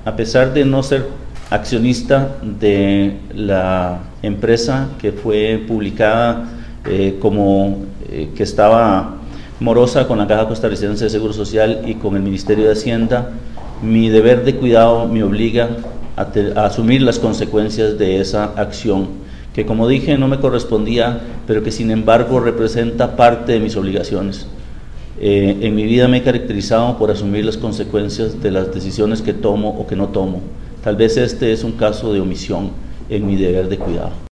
a pesar de no ser accionista de la empresa que fue publicada que estaba morosa con la Caja Costarricense de Seguro Social y con el Ministerio de Hacienda, mi deber de cuidado me obliga a asumir las consecuencias de esa acción, que como dije no me correspondía, pero que sin embargo representa parte de mis obligaciones. En mi vida me he caracterizado por asumir las consecuencias de las decisiones que tomo o que no tomo. Tal vez este es un caso de omisión en mi deber de cuidado.